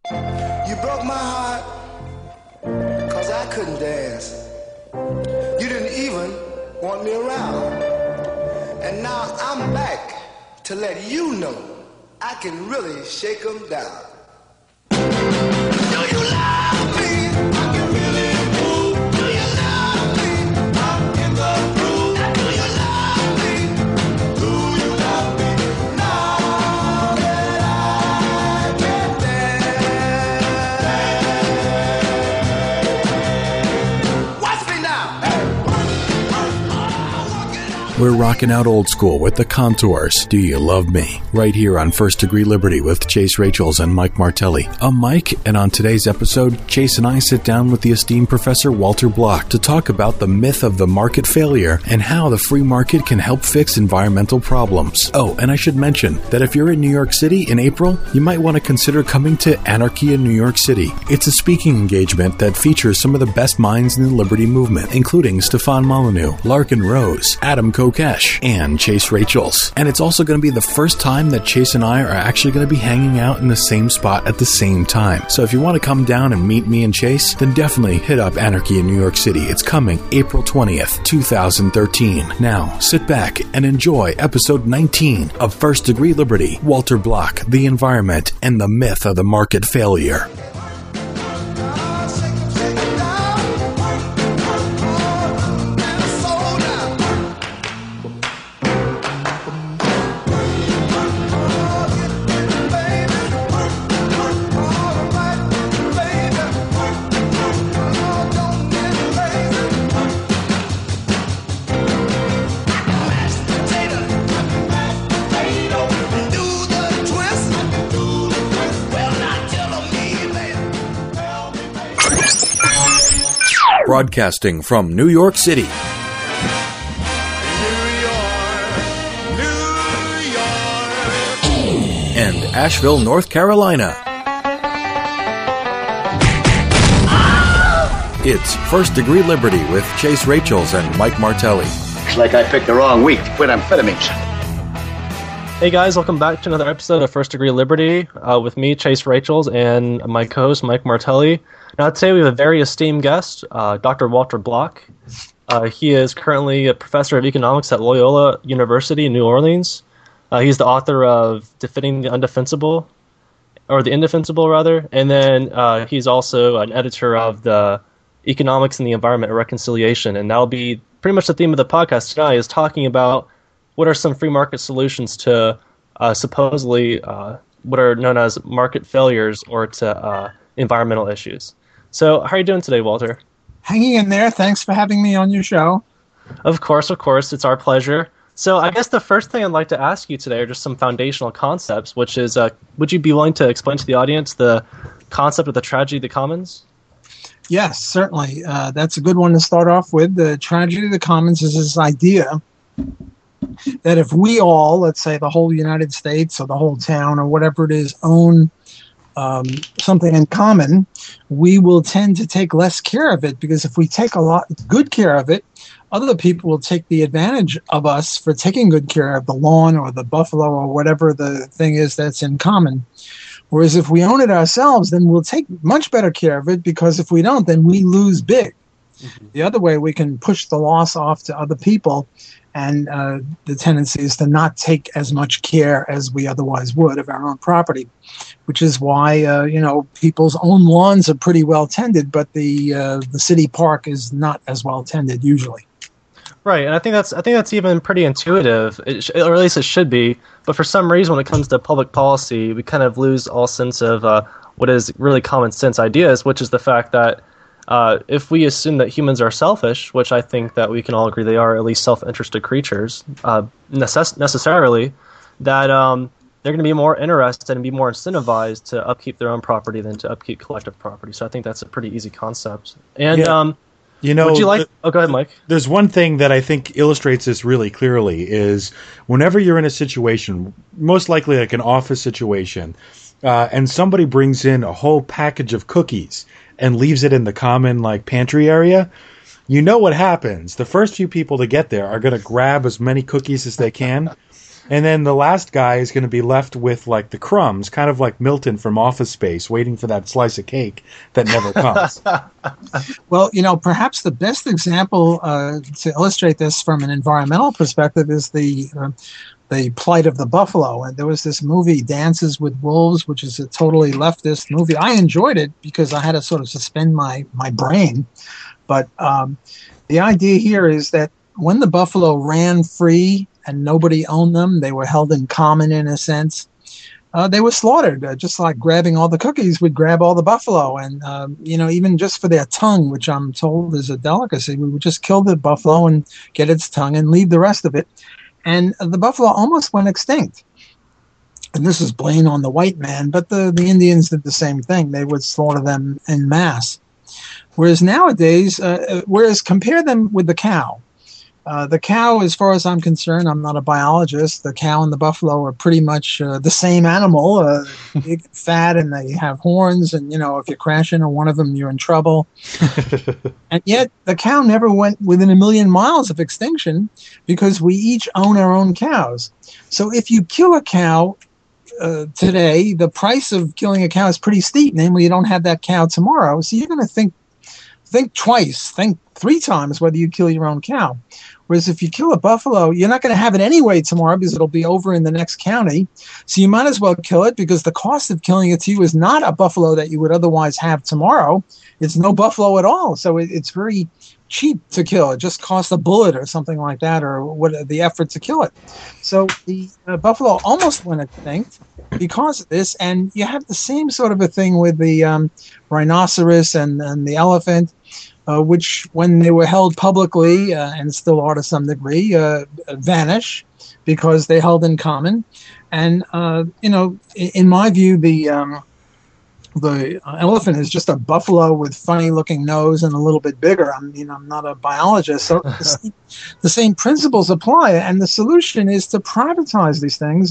You broke my heart because I couldn't dance. You didn't even want me around. And now I'm back to let you know I can really shake 'em down. Do you love me? I can really move. Do you love me? I'm in the groove. Do you love me? Do you love me? Now that I can dance. Watch me now. We're rocking out old school with the Contours. Do You Love Me? Right here on First Degree Liberty with Chase Rachels and Mike Martelli. I'm Mike, and on today's episode, Chase and I sit down with the esteemed Professor Walter Block to talk about the myth of the market failure and how the free market can help fix environmental problems. Oh, and I should mention that if you're in New York City in April, you might want to consider coming to Anarchy in New York City. It's a speaking engagement that features some of the best minds in the liberty movement, including Stefan Molyneux, Larkin Rose, Adam Kokesh, and Chase Rachels. And it's also going to be the first time that Chase and I are actually going to be hanging out in the same spot at the same time. So if you want to come down and meet me and Chase, then definitely hit up Anarchy in New York City. It's coming April 20th, 2013. Now, sit back and enjoy episode 19 of First Degree Liberty, Walter Block, the environment, and the myth of the market failure. Broadcasting from New York City and Asheville, North Carolina. It's First Degree Liberty with Chase Rachels and Mike Martelli. Looks like I picked the wrong week to quit amphetamines. Hey guys, welcome back to another episode of First Degree Liberty with me, Chase Rachels, and my co-host, Mike Martelli. Now today we have a very esteemed guest, Dr. Walter Block. He is currently a professor of economics at Loyola University in New Orleans. He's the author of Defending the Undefensible, or The Indefensible rather, and then he's also an editor of the Economics and the Environment and Reconciliation, and that'll be pretty much the theme of the podcast tonight, is talking about what are some free market solutions to supposedly what are known as market failures or to environmental issues. So how are you doing today, Walter? Hanging in there. Thanks for having me on your show. Of course. It's our pleasure. So I guess the first thing I'd like to ask you today are just some foundational concepts, which is, would you be willing to explain to the audience the concept of the tragedy of the commons? Yes, certainly. That's a good one to start off with. The tragedy of the commons is this idea that if we all, let's say the whole United States or the whole town or whatever it is, own something in common, we will tend to take less care of it, because if we take a lot good care of it, other people will take the advantage of us for taking good care of the lawn or the buffalo or whatever the thing is that's in common. Whereas if we own it ourselves, then we'll take much better care of it, because if we don't, then we lose big. Mm-hmm. The other way, we can push the loss off to other people, and the tendency is to not take as much care as we otherwise would of our own property, which is why people's own lawns are pretty well tended, but the city park is not as well tended usually. Right, and I think that's even pretty intuitive, or at least it should be. But for some reason, when it comes to public policy, we kind of lose all sense of what is really common sense ideas, which is the fact that if we assume that humans are selfish, which I think that we can all agree they are, at least self-interested creatures, necessarily, that they're going to be more interested and be more incentivized to upkeep their own property than to upkeep collective property. So I think that's a pretty easy concept. And would you like? Go ahead, Mike. There's one thing that I think illustrates this really clearly is whenever you're in a situation, most likely like an office situation, and somebody brings in a whole package of cookies and leaves it in the common pantry area, you know what happens. The first few people to get there are going to grab as many cookies as they can, And then the last guy is going to be left with like the crumbs, kind of like Milton from Office Space, waiting for that slice of cake that never comes. Well, perhaps the best example to illustrate this from an environmental perspective is the plight of the buffalo. And there was this movie, Dances with Wolves, which is a totally leftist movie. I enjoyed it because I had to sort of suspend my brain. But the idea here is that when the buffalo ran free and nobody owned them, they were held in common in a sense. They were slaughtered, just like grabbing all the cookies would grab all the buffalo. And, even just for their tongue, which I'm told is a delicacy, we would just kill the buffalo and get its tongue and leave the rest of it. And the buffalo almost went extinct. And this is blame on the white man, but the Indians did the same thing. They would slaughter them en masse. Whereas nowadays, compare them with the cow. The cow, as far as I'm concerned, I'm not a biologist. The cow and the buffalo are pretty much the same animal, big, fat, and they have horns. And, if you crash into one of them, you're in trouble. And yet the cow never went within 1 million miles of extinction because we each own our own cows. So if you kill a cow today, the price of killing a cow is pretty steep. Namely, you don't have that cow tomorrow. So you're going to think twice, think 3 times whether you kill your own cow. Whereas if you kill a buffalo, you're not going to have it anyway tomorrow because it'll be over in the next county. So you might as well kill it because the cost of killing it to you is not a buffalo that you would otherwise have tomorrow. It's no buffalo at all. So it's very cheap to kill. It just costs a bullet or something like that, or what the effort to kill it. So the buffalo almost went extinct because of this. And you have the same sort of a thing with the rhinoceros and the elephant. Which, when they were held publicly, and still are to some degree, vanish because they're held in common. And, in my view, the elephant is just a buffalo with funny-looking nose and a little bit bigger. I'm not a biologist, so the same principles apply. And the solution is to privatize these things,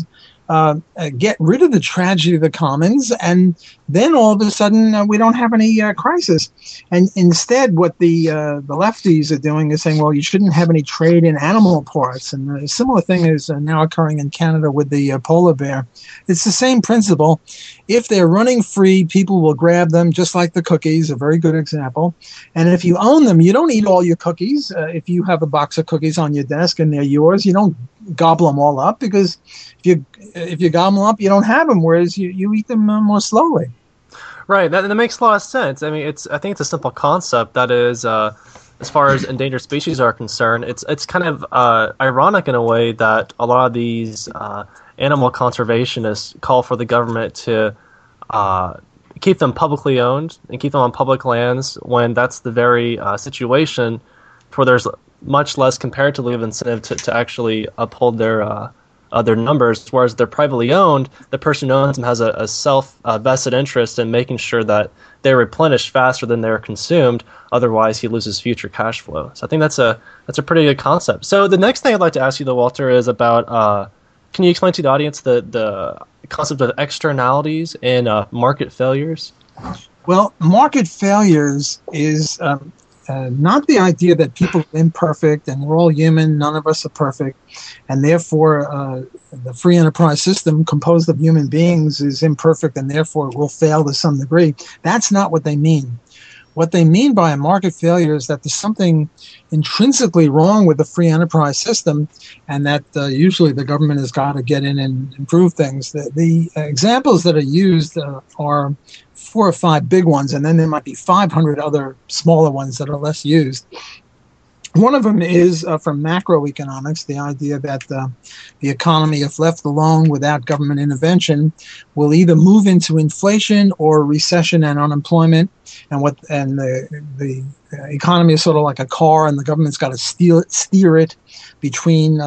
get rid of the tragedy of the commons, and then all of a sudden we don't have any crisis. And instead, what the lefties are doing is saying, well, you shouldn't have any trade in animal parts. And a similar thing is now occurring in Canada with the polar bear. It's the same principle. If they're running free, people will grab them, just like the cookies, a very good example. And if you own them, you don't eat all your cookies. If you have a box of cookies on your desk and they're yours, you don't gobble them all up, because if you gobble them up, you don't have them, whereas you eat them more slowly. Right, that makes a lot of sense. I mean, I think it's a simple concept that is, as far as endangered species are concerned, it's kind of ironic in a way that a lot of these animal conservationists call for the government to keep them publicly owned and keep them on public lands, when that's the very situation where there's much less comparatively of incentive to actually uphold their numbers, whereas they're privately owned. The person who owns them has a self-vested interest in making sure that they're replenished faster than they're consumed. Otherwise, he loses future cash flow. So I think that's a pretty good concept. So the next thing I'd like to ask you, though, Walter, is about can you explain to the audience the concept of externalities and market failures? Well, market failures is not the idea that people are imperfect and we're all human, none of us are perfect, and therefore the free enterprise system composed of human beings is imperfect and therefore will fail to some degree. That's not what they mean. What they mean by a market failure is that there's something intrinsically wrong with the free enterprise system, and that usually the government has got to get in and improve things. The examples that are used are 4 or 5 big ones, and then there might be 500 other smaller ones that are less used. One of them is from macroeconomics, the idea that the economy, if left alone without government intervention, will either move into inflation or recession and unemployment. And the economy is sort of like a car, and the government's got to steer it between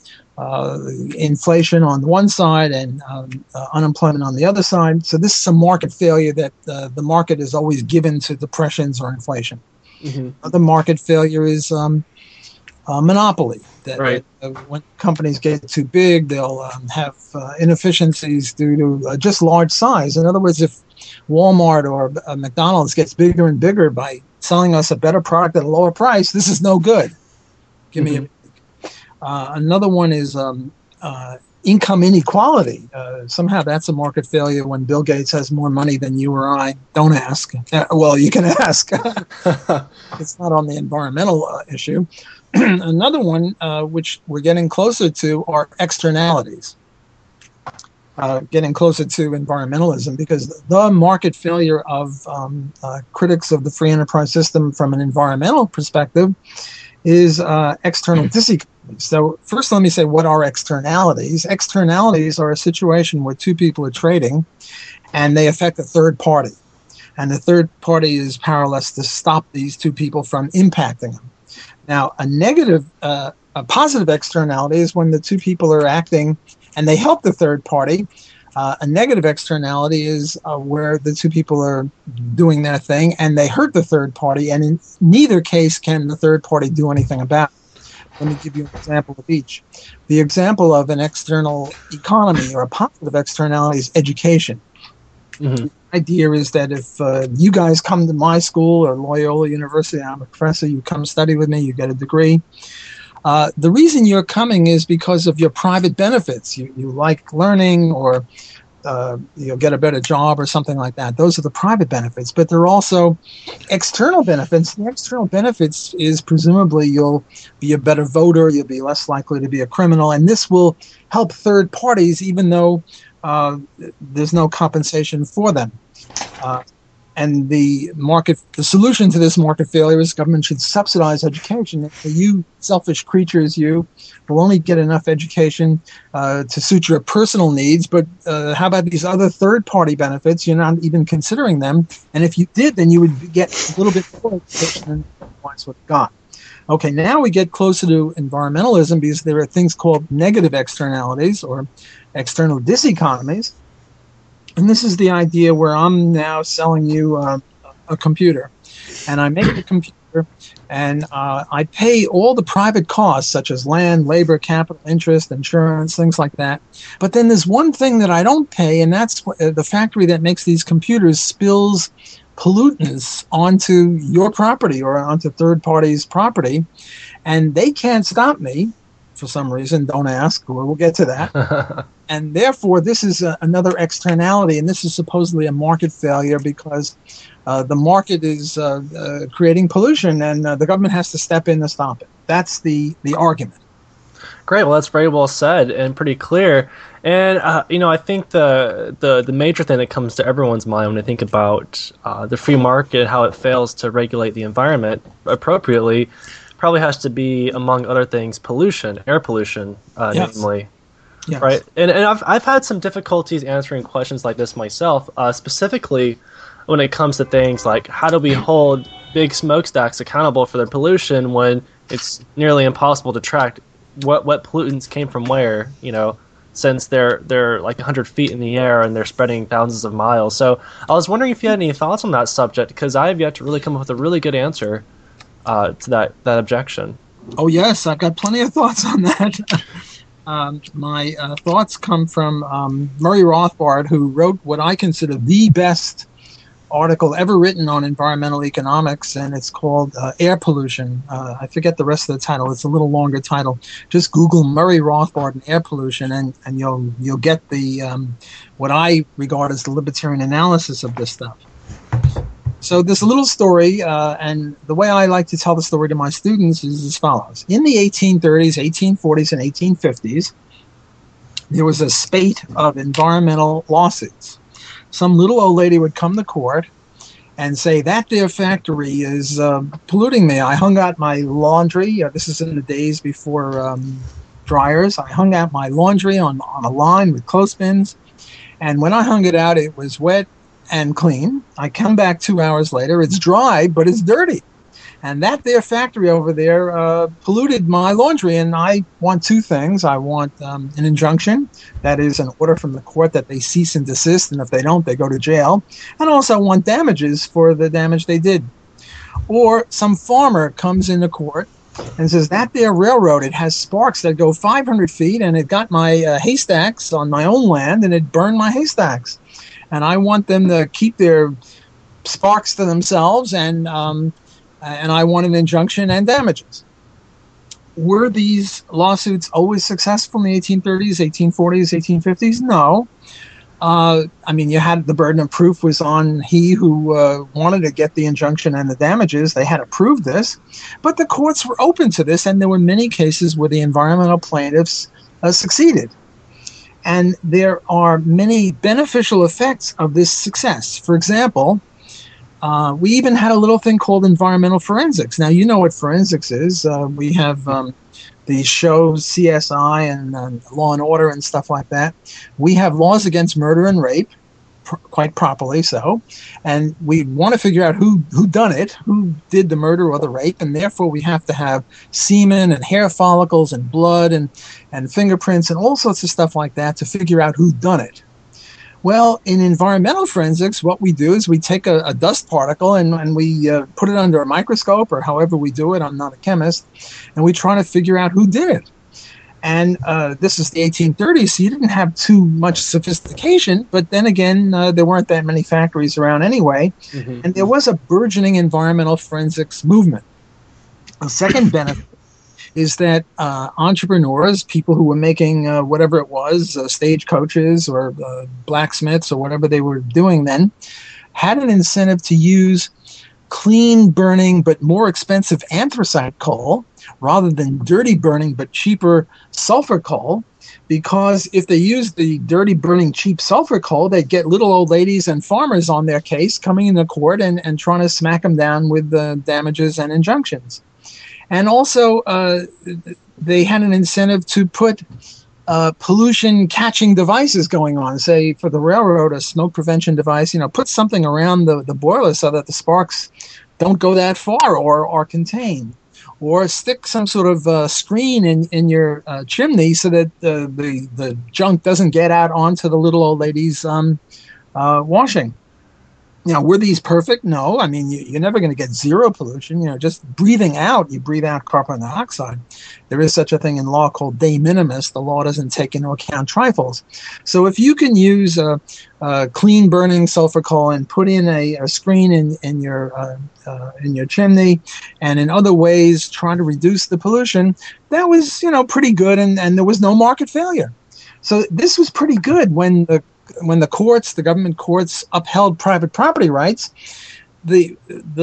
inflation on the one side and unemployment on the other side. So this is a market failure that the market is always given to depressions or inflation. Mm-hmm. The market failure is monopoly. Right. When companies get too big, they'll have inefficiencies due to just large size. In other words, if Walmart or McDonald's gets bigger and bigger by selling us a better product at a lower price, this is no good. Give me a break. Another one is income inequality. Somehow that's a market failure when Bill Gates has more money than you or I. Don't ask. Well, you can ask. It's not on the environmental issue. Another one, which we're getting closer to, are externalities. Getting closer to environmentalism, because the market failure of critics of the free enterprise system from an environmental perspective is external diseconomies. So first let me say, what are externalities? Externalities are a situation where two people are trading and they affect a third party. And the third party is powerless to stop these two people from impacting them. Now, a positive externality is when the two people are acting and they help the third party. A negative externality is where the two people are doing their thing and they hurt the third party, and in neither case can the third party do anything about it. Let me give you an example of each. The example of an external economy or a positive externality is education. Mm-hmm. The idea is that if you guys come to my school or Loyola University, I'm a professor, you come study with me, you get a degree. The reason you're coming is because of your private benefits. You like learning, or you'll get a better job or something like that. Those are the private benefits. But there are also external benefits. The external benefits is presumably you'll be a better voter, you'll be less likely to be a criminal, and this will help third parties even though there's no compensation for them. And the solution to this market failure is government should subsidize education. You selfish creatures, you will only get enough education to suit your personal needs, but how about these other third-party benefits? You're not even considering them. And if you did, then you would get a little bit more education than otherwise would have got. Okay, now we get closer to environmentalism, because there are things called negative externalities or external diseconomies. And this is the idea where I'm now selling you a computer, and I make the computer, and I pay all the private costs, such as land, labor, capital, interest, insurance, things like that. But then there's one thing that I don't pay, and that's the factory that makes these computers spills pollutants onto your property or onto third parties' property, and they can't stop me for some reason. Don't ask, we'll get to that. And therefore, this is another externality, and this is supposedly a market failure because the market is creating pollution, and the government has to step in to stop it. That's the argument. Great. Well, that's very well said and pretty clear. And I think the major thing that comes to everyone's mind when they think about the free market, how it fails to regulate the environment appropriately, probably has to be, among other things, pollution, air pollution, Yes. namely. Yes. Right, and I've had some difficulties answering questions like this myself, specifically when it comes to things like how do we hold big smokestacks accountable for their pollution when it's nearly impossible to track what pollutants came from where, since they're like 100 feet in the air and they're spreading thousands of miles. So I was wondering if you had any thoughts on that subject, because I have yet to really come up with a really good answer to that objection. Oh yes, I've got plenty of thoughts on that. My thoughts come from Murray Rothbard, who wrote what I consider the best article ever written on environmental economics, and it's called Air Pollution. I forget the rest of the title. It's a little longer title. Just Google Murray Rothbard and air pollution, and you'll get the what I regard as the libertarian analysis of this stuff. So this little story, and the way I like to tell the story to my students is as follows. In the 1830s, 1840s, and 1850s, there was a spate of environmental lawsuits. Some little old lady would come to court and say, that there factory is polluting me. I hung out my laundry. This is in the days before dryers. I hung out my laundry on a line with clothespins, and when I hung it out, it was wet and clean. I come back 2 hours later, it's dry, but it's dirty. And that there factory over there polluted my laundry, and I want two things. I want an injunction, that is an order from the court that they cease and desist, and if they don't, they go to jail. And also want damages for the damage they did. Or some farmer comes into court and says, that there railroad, it has sparks that go 500 feet, and it got my haystacks on my own land, and it burned my haystacks. And I want them to keep their sparks to themselves, and I want an injunction and damages. were these lawsuits always successful in the 1830s, 1840s, 1850s? No. I mean, you had the burden of proof was on he who wanted to get the injunction and the damages. They had to prove this. But the courts were open to this, and there were many cases where the environmental plaintiffs succeeded. And there are many beneficial effects of this success. For example, we even had a little thing called environmental forensics. Now, you know what forensics is. We have the shows CSI and Law and Order and stuff like that. We have laws against murder and rape, quite properly so, and we want to figure out who done it, who did the murder or the rape, and therefore we have to have semen and hair follicles and blood and fingerprints and all sorts of stuff like that to figure out who done it. Well, in environmental forensics, what we do is we take a dust particle and we put it under a microscope, or however we do it. I'm not a chemist. And we try to figure out who did it. And this is the 1830s, so you didn't have too much sophistication. But then again, there weren't that many factories around anyway. Mm-hmm. And there was a burgeoning environmental forensics movement. A second benefit is that entrepreneurs, people who were making whatever it was, stagecoaches or blacksmiths or whatever they were doing then, had an incentive to use clean burning but more expensive anthracite coal rather than dirty burning but cheaper sulfur coal, because if they used the dirty burning cheap sulfur coal, they'd get little old ladies and farmers on their case coming into court and trying to smack them down with damages and injunctions. And also, they had an incentive to put pollution-catching devices going on. Say, for the railroad, a smoke prevention device, put something around the boiler so that the sparks don't go that far or are contained. Or stick some sort of screen in your chimney so that the junk doesn't get out onto the little old lady's washing. Were these perfect? No. I mean, you're never going to get zero pollution. Just breathing out, you breathe out carbon dioxide. There is such a thing in law called de minimis. The law doesn't take into account trifles. So if you can use clean burning sulfur coal and put in a screen in your chimney, and in other ways try to reduce the pollution, that was pretty good, and there was no market failure. So this was pretty good when the courts, the government courts, upheld private property rights. The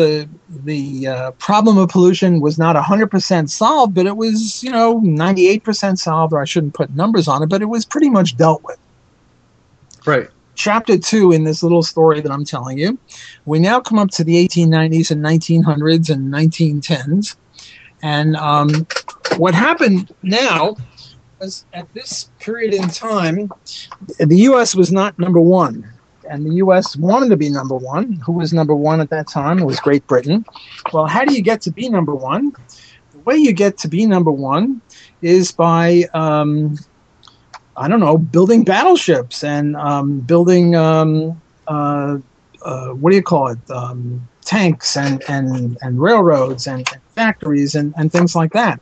problem of pollution was not 100% solved, but it was 98% solved, or I shouldn't put numbers on it, but it was pretty much dealt with. Right. Chapter 2 in this little story that I'm telling you, we now come up to the 1890s and 1900s and 1910s, and what happened now was, at this period in time, the U.S. was not number one, and the U.S. wanted to be number one. Who was number one at that time? It was Great Britain. Well, how do you get to be number one? The way you get to be number one is by, building battleships and building, tanks and railroads and factories and things like that.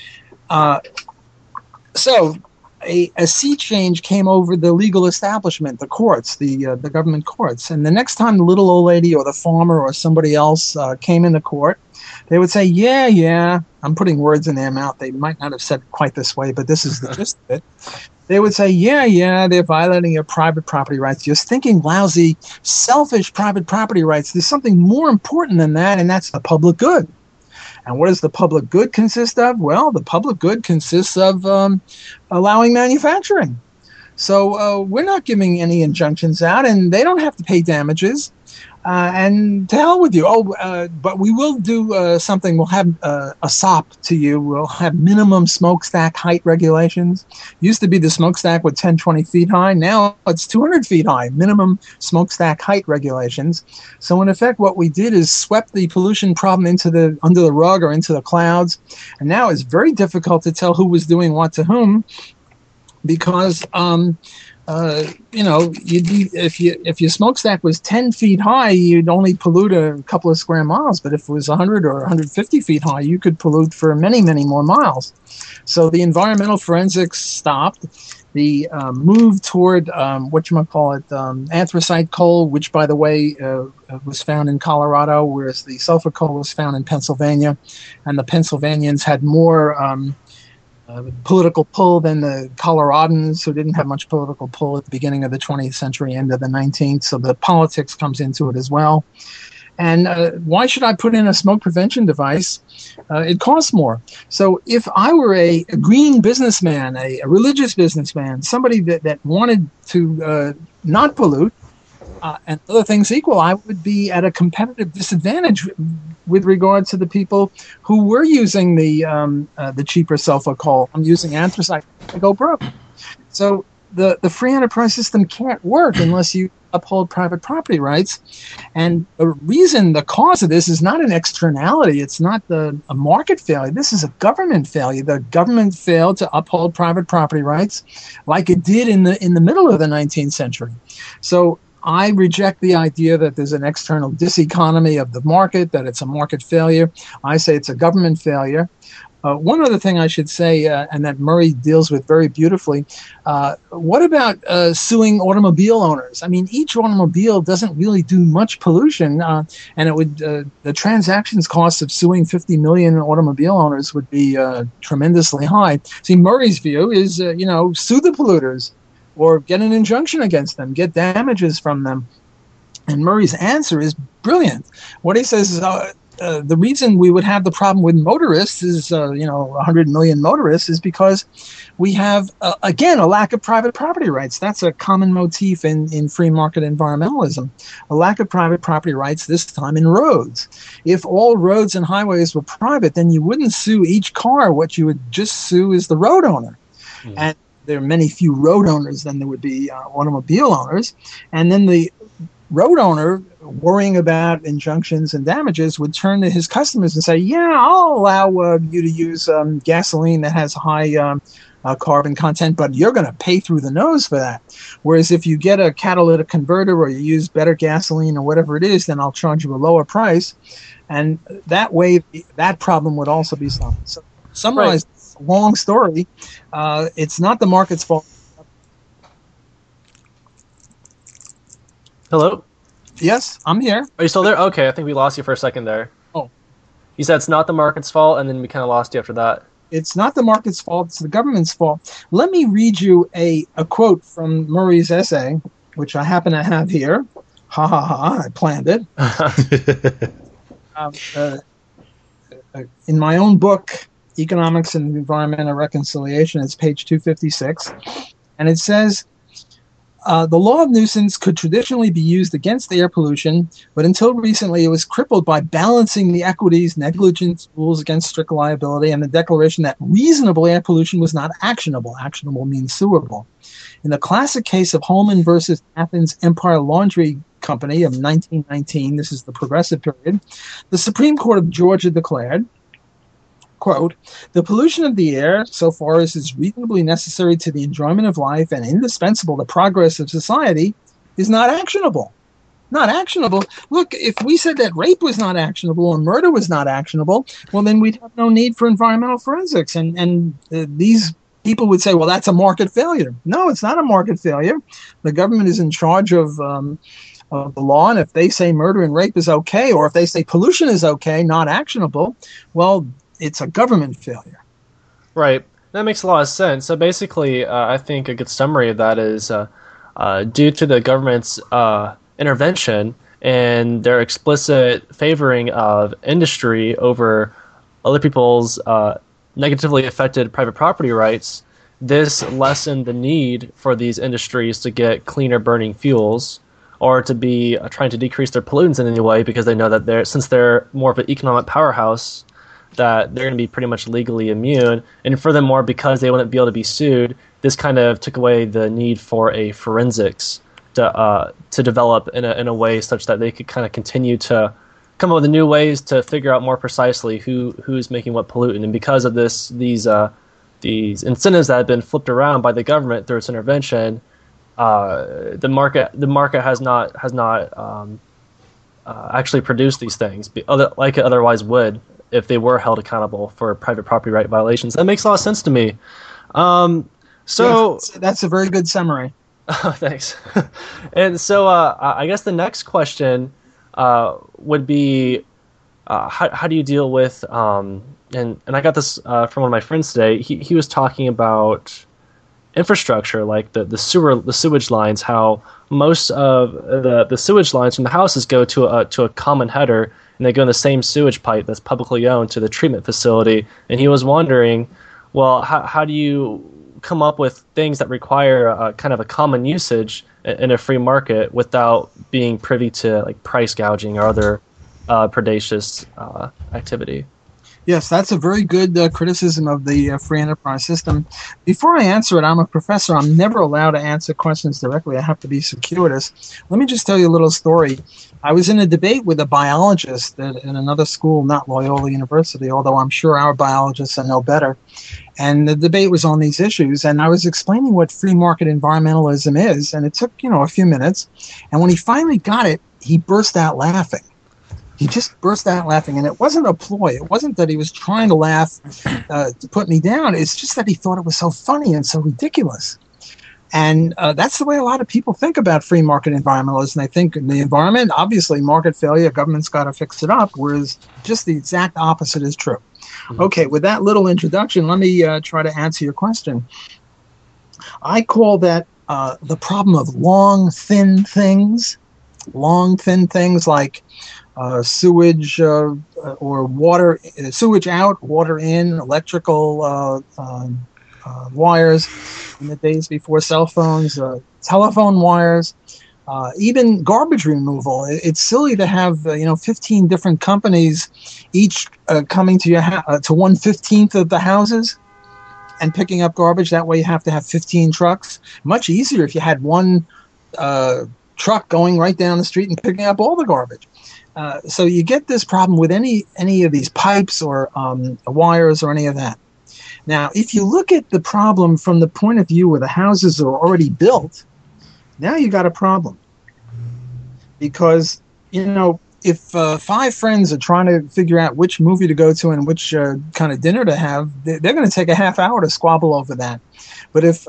So a sea change came over the legal establishment, the courts, the government courts. And the next time the little old lady or the farmer or somebody else came into court, they would say, yeah, I'm putting words in their mouth. They might not have said it quite this way, but this is the gist of it. They would say, yeah, they're violating your private property rights. You're thinking lousy, selfish private property rights. There's something more important than that, and that's the public good. And what does the public good consist of? Well, the public good consists of allowing manufacturing. So we're not giving any injunctions out, and they don't have to pay damages. And to hell with you. But we will do something. We'll have a SOP to you. We'll have minimum smokestack height regulations. Used to be the smokestack was 10, 20 feet high. Now it's 200 feet high, minimum smokestack height regulations. So in effect, what we did is swept the pollution problem under the rug or into the clouds. And now it's very difficult to tell who was doing what to whom, because you'd be if your smokestack was 10 feet high, you'd only pollute a couple of square miles. But if it was 100 or 150 feet high, you could pollute for many, many more miles. So the environmental forensics stopped. The move toward anthracite coal, which, by the way, was found in Colorado, whereas the sulfur coal was found in Pennsylvania, and the Pennsylvanians had more political pull than the Coloradans, who didn't have much political pull at the beginning of the 20th century, end of the 19th. So the politics comes into it as well. And why should I put in a smoke prevention device? It costs more. So if I were a green businessman, a religious businessman, somebody that wanted to not pollute, and other things equal, I would be at a competitive disadvantage with regard to the people who were using the cheaper sulfur coal. I'm using anthracite to go broke. So the free enterprise system can't work unless you uphold private property rights. And the cause of this is not an externality. It's not a market failure. This is a government failure. The government failed to uphold private property rights like it did in the middle of the 19th century. So I reject the idea that there's an external diseconomy of the market, that it's a market failure. I say it's a government failure. One other thing I should say, and that Murray deals with very beautifully, what about suing automobile owners? I mean, each automobile doesn't really do much pollution, and it would the transactions cost of suing 50 million automobile owners would be tremendously high. See, Murray's view is, sue the polluters, or get an injunction against them, get damages from them. And Murray's answer is brilliant. What he says is, the reason we would have the problem with motorists is, 100 million motorists, is because we have, again, a lack of private property rights. That's a common motif in free market environmentalism. A lack of private property rights, this time in roads. If all roads and highways were private, then you wouldn't sue each car. What you would just sue is the road owner. Mm. And there are many few road owners than there would be automobile owners. And then the road owner, worrying about injunctions and damages, would turn to his customers and say, yeah, I'll allow you to use gasoline that has high carbon content, but you're going to pay through the nose for that. Whereas if you get a catalytic converter or you use better gasoline or whatever it is, then I'll charge you a lower price. And that way, that problem would also be solved. So, summarize this long story, it's not the market's fault. Hello? Yes, I'm here. Are you still there? Okay, I think we lost you for a second there. Oh. You said it's not the market's fault, and then we kind of lost you after that. It's not the market's fault, it's the government's fault. Let me read you a quote from Murray's essay, which I happen to have here. Ha ha ha, I planned it. In my own book, Economics and Environmental Reconciliation, it's page 256, and it says, the law of nuisance could traditionally be used against air pollution, but until recently it was crippled by balancing the equities, negligence rules against strict liability, and the declaration that reasonable air pollution was not actionable. Actionable means suable. In the classic case of Holman versus Athens Empire Laundry Company of 1919, this is the progressive period, the Supreme Court of Georgia declared, quote, the pollution of the air, so far as is reasonably necessary to the enjoyment of life and indispensable to progress of society, is not actionable. Not actionable. Look, if we said that rape was not actionable or murder was not actionable, well, then we'd have no need for environmental forensics. And these people would say, well, that's a market failure. No, it's not a market failure. The government is in charge of the law, and if they say murder and rape is okay, or if they say pollution is okay, not actionable, well, it's a government failure. Right. That makes a lot of sense. So basically, I think a good summary of that is due to the government's intervention and their explicit favoring of industry over other people's negatively affected private property rights, this lessened the need for these industries to get cleaner burning fuels or to be trying to decrease their pollutants in any way, because they know that since they're more of an economic powerhouse, that they're going to be pretty much legally immune. And furthermore, because they wouldn't be able to be sued, this kind of took away the need for a forensics to develop in a way such that they could kind of continue to come up with new ways to figure out more precisely who's making what pollutant. And because of these incentives that have been flipped around by the government through its intervention, the market has not actually produced these things like it otherwise would if they were held accountable for private property right violations. That makes a lot of sense to me. So that's a very good summary. Thanks. And so I guess the next question would be, how do you deal with and I got this from one of my friends today. He was talking about infrastructure, like the sewage lines, how most of the sewage lines from the houses go to a common header, and they go in the same sewage pipe that's publicly owned to the treatment facility. And he was wondering, well, how do you come up with things that require kind of a common usage in a free market without being privy to like price gouging or other predacious activity? Yes, that's a very good criticism of the free enterprise system. Before I answer it, I'm a professor. I'm never allowed to answer questions directly. I have to be circuitous. Let me just tell you a little story. I was in a debate with a biologist in another school, not Loyola University, although I'm sure our biologists know better. And the debate was on these issues, and I was explaining what free market environmentalism is, and it took, a few minutes. And when he finally got it, he burst out laughing. He just burst out laughing, and it wasn't a ploy. It wasn't that he was trying to laugh to put me down. It's just that he thought it was so funny and so ridiculous. And that's the way a lot of people think about free market environmentalism. They think in the environment, obviously, market failure, government's got to fix it up, whereas just the exact opposite is true. Mm-hmm. Okay, with that little introduction, let me try to answer your question. I call that the problem of long, thin things like sewage or water, sewage out, water in, electrical wires in the days before cell phones, telephone wires, even garbage removal. It's silly to have 15 different companies each coming to your to 1/15 of the houses and picking up garbage. That way you have to have 15 trucks. Much easier if you had one truck going right down the street and picking up all the garbage. So you get this problem with any of these pipes or wires or any of that. Now, if you look at the problem from the point of view where the houses are already built, now you got a problem. Because, if 5 friends are trying to figure out which movie to go to and which kind of dinner to have, they're going to take a half hour to squabble over that. But if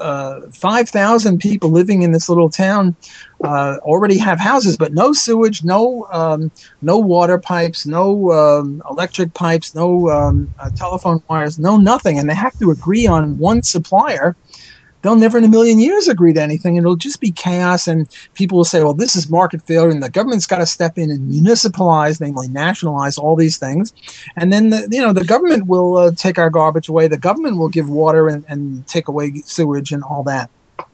5,000 people living in this little town already have houses, but no sewage, no water pipes, no electric pipes, no telephone wires, no nothing, and they have to agree on one supplier, they'll never in a million years agree to anything. It'll just be chaos, and people will say, well, this is market failure, and the government's got to step in and municipalize, namely nationalize all these things. And then, the government will take our garbage away. The government will give water and take away sewage and all that.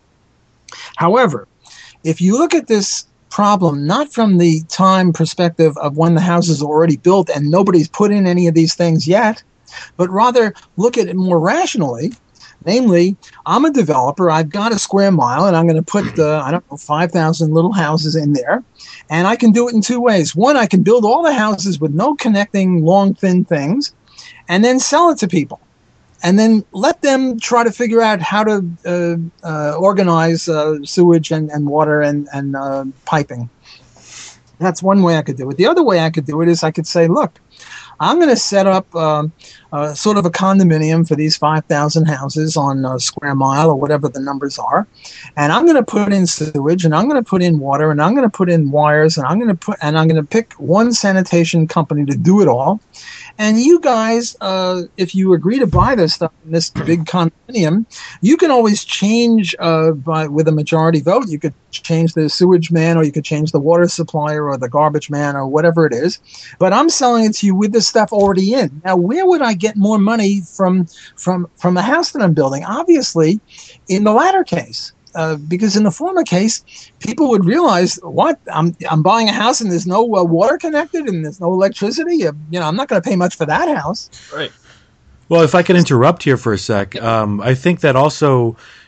However, if you look at this problem not from the time perspective of when the house is already built and nobody's put in any of these things yet, but rather look at it more rationally. Namely, I'm a developer. I've got a square mile, and I'm going to put 5,000 little houses in there, and I can do it in 2 ways. One, I can build all the houses with no connecting long, thin things, and then sell it to people, and then let them try to figure out how to organize sewage and water and piping. That's one way I could do it. The other way I could do it is I could say, look, I'm going to set up sort of a condominium for these 5,000 houses on a square mile or whatever the numbers are, and I'm going to put in sewage, and I'm going to put in water, and I'm going to put in wires, and I'm going to pick one sanotation company to do it all. And you guys, if you agree to buy this stuff in this big condominium, you can always change with a majority vote. You could change the sewage man, or you could change the water supplier, or the garbage man, or whatever it is. But I'm selling it to you with this stuff already in. Now, where would I get more money from the house that I'm building? Obviously, in the latter case. Because in the former case, people would realize, what, I'm buying a house and there's no water connected and there's no electricity. I'm not going to pay much for that house. Right. Well, if I could interrupt here for a sec, I think that also,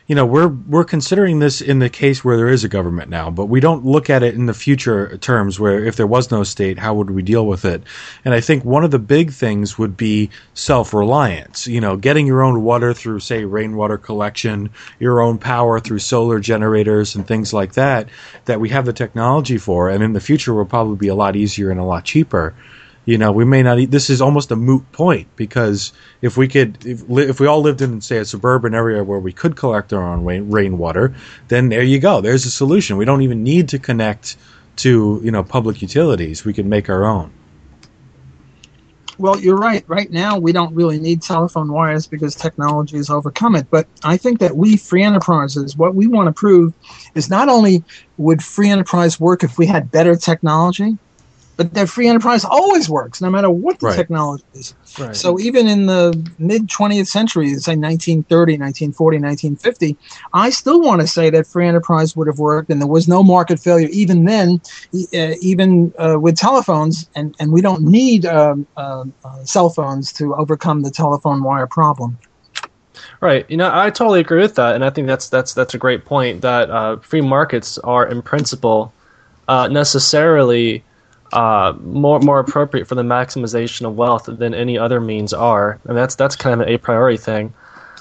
we're considering this in the case where there is a government now, but we don't look at it in the future terms where if there was no state, how would we deal with it? And I think one of the big things would be self-reliance, getting your own water through, say, rainwater collection, your own power through solar generators and things like that we have the technology for, and in the future will probably be a lot easier and a lot cheaper. We may not. This is almost a moot point, because if we all lived in, say, a suburban area where we could collect our own rainwater, then there you go. There's a solution. We don't even need to connect to public utilities. We can make our own. Well, you're right. Right now, we don't really need telephone wires because technology has overcome it. But I think that we, free enterprises, what we want to prove is not only would free enterprise work if we had better technology, but that free enterprise always works, no matter what the technology is. Right. So even in the mid-20th century, say 1930, 1940, 1950, I still want to say that free enterprise would have worked, and there was no market failure even then, even with telephones, and we don't need cell phones to overcome the telephone wire problem. Right. I totally agree with that, and I think that's a great point, that free markets are, in principle, necessarily more appropriate for the maximization of wealth than any other means are, and that's kind of an a priori thing.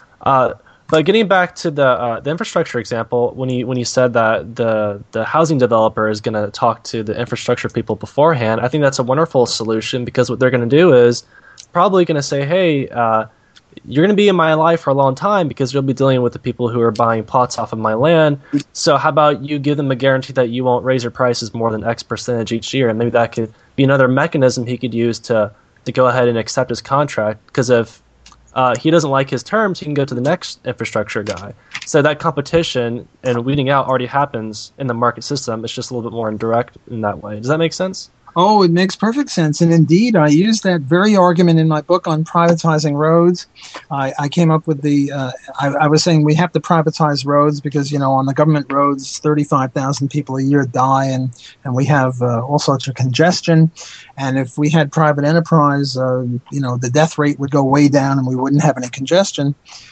But getting back to the infrastructure example, when you said that the housing developer is going to talk to the infrastructure people beforehand, I think that's a wonderful solution, because what they're going to do is probably going to say, hey, you're going to be in my life for a long time because you'll be dealing with the people who are buying plots off of my land. So how about you give them a guarantee that you won't raise your prices more than X percentage each year? And maybe that could be another mechanism he could use to go ahead and accept his contract. Because if he doesn't like his terms, he can go to the next infrastructure guy. So that competition and weeding out already happens in the market system. It's just a little bit more indirect in that way. Does that make sense? Oh, it makes perfect sense. And indeed, I used that very argument in my book on privatizing roads. I came up with I was saying we have to privatize roads because, on the government roads, 35,000 people a year die, and we have all sorts of congestion. And if we had private enterprise, the death rate would go way down and we wouldn't have any congestion.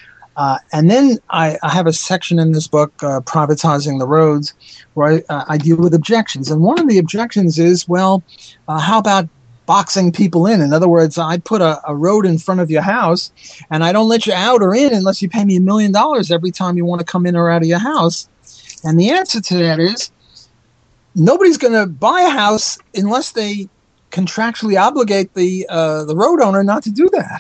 And then I have a section in this book, Privatizing the Roads, where I deal with objections. And one of the objections is, how about boxing people in? In other words, I put a road in front of your house, and I don't let you out or in unless you pay me $1 million every time you want to come in or out of your house. And the answer to that is, nobody's going to buy a house unless they contractually obligate the road owner not to do that.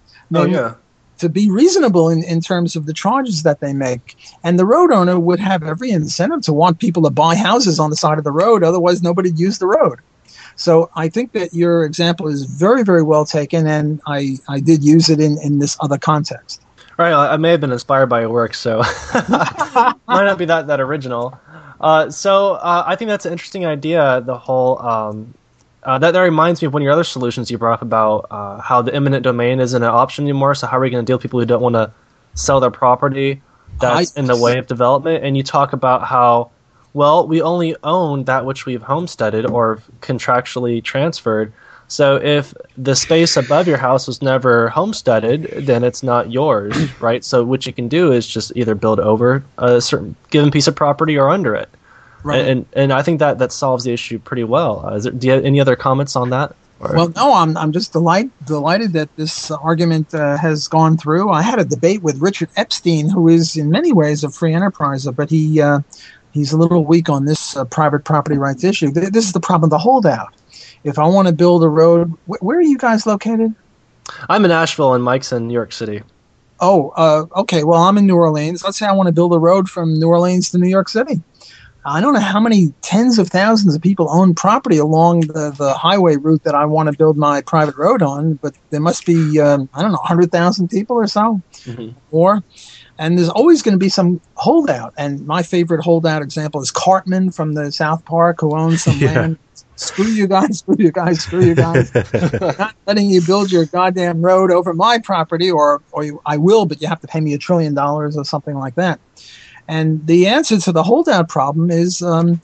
To be reasonable in terms of the charges that they make. And the road owner would have every incentive to want people to buy houses on the side of the road, otherwise nobody'd use the road. So I think that your example is very, very well taken, and I did use it in this other context. Right, I may have been inspired by your work, so might not be that original. So I think that's an interesting idea, the whole... that reminds me of one of your other solutions you brought up about how the eminent domain isn't an option anymore. So how are we going to deal with people who don't want to sell their property that's in the way of development? And you talk about how, we only own that which we've homesteaded or contractually transferred. So if the space above your house was never homesteaded, then it's not yours, right? So what you can do is just either build over a certain given piece of property or under it. Right. And I think that solves the issue pretty well. Do you have any other comments on that? Or? Well, no, I'm just delighted that this argument has gone through. I had a debate with Richard Epstein, who is in many ways a free enterpriser, but he's a little weak on this private property rights issue. This is the problem, the holdout. If I want to build a road, where are you guys located? I'm in Asheville, and Mike's in New York City. Oh, okay. Well, I'm in New Orleans. Let's say I want to build a road from New Orleans to New York City. I don't know how many tens of thousands of people own property along the highway route that I want to build my private road on, but there must be, 100,000 people or so, or, and there's always going to be some holdout. And my favorite holdout example is Cartman from the South Park, who owns some land. Screw you guys, screw you guys, screw you guys. Not letting you build your goddamn road over my property, or I will, but you have to pay me $1 trillion or something like that. And the answer to the holdout problem is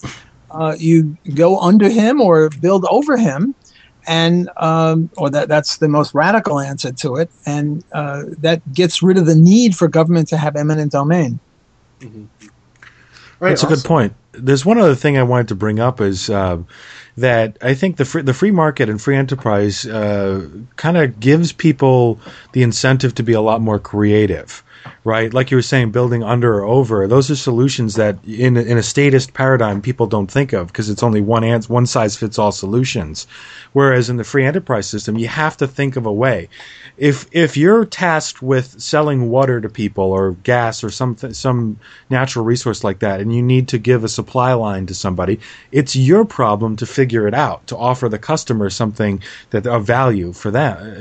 you go under him or build over him, and or that's the most radical answer to it, and that gets rid of the need for government to have eminent domain. Right, That's a good point. There's one other thing I wanted to bring up is that I think the free market and free enterprise kind of gives people the incentive to be a lot more creative, right? Like you were saying, building under or over. Those are solutions that in a statist paradigm people don't think of because it's only one size fits all solutions. Whereas in the free enterprise system, you have to think of a way. If you're tasked with selling water to people or gas or some natural resource like that, and you need to give a supply line to somebody, it's your problem to figure it out, to offer the customer something that of value for them.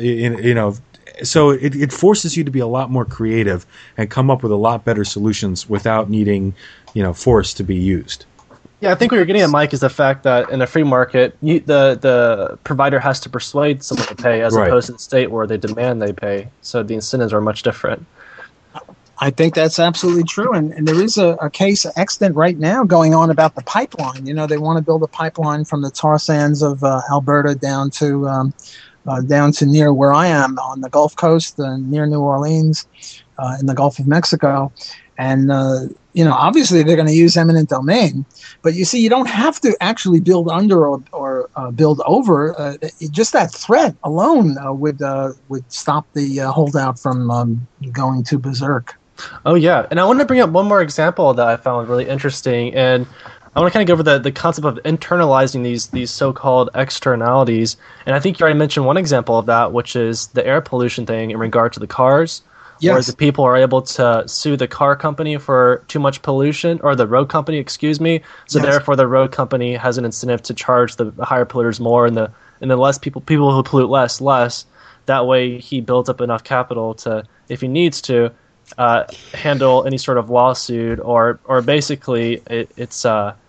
So it forces you to be a lot more creative and come up with a lot better solutions without needing, force to be used. Yeah, I think what you're getting at, Mike, is the fact that in a free market, the provider has to persuade someone to pay, as opposed to the state where they demand they pay. So the incentives are much different. I think that's absolutely true. And there is a case extant right now going on about the pipeline. They want to build a pipeline from the tar sands of Alberta down to near where I am on the Gulf Coast, near New Orleans, in the Gulf of Mexico. And, obviously they're going to use eminent domain. But you see, you don't have to actually build under or build over. Just that threat alone would stop the holdout from going to berserk. Oh, yeah. And I want to bring up one more example that I found really interesting. And I want to kind of go over the concept of internalizing these so-called externalities. And I think you already mentioned one example of that, which is the air pollution thing in regard to the cars. Yes. Where the people are able to sue the car company for too much pollution, or the road company, excuse me. So therefore, the road company has an incentive to charge the higher polluters more, and the less people who pollute less. That way, he builds up enough capital to, if he needs to, handle any sort of lawsuit, or basically that's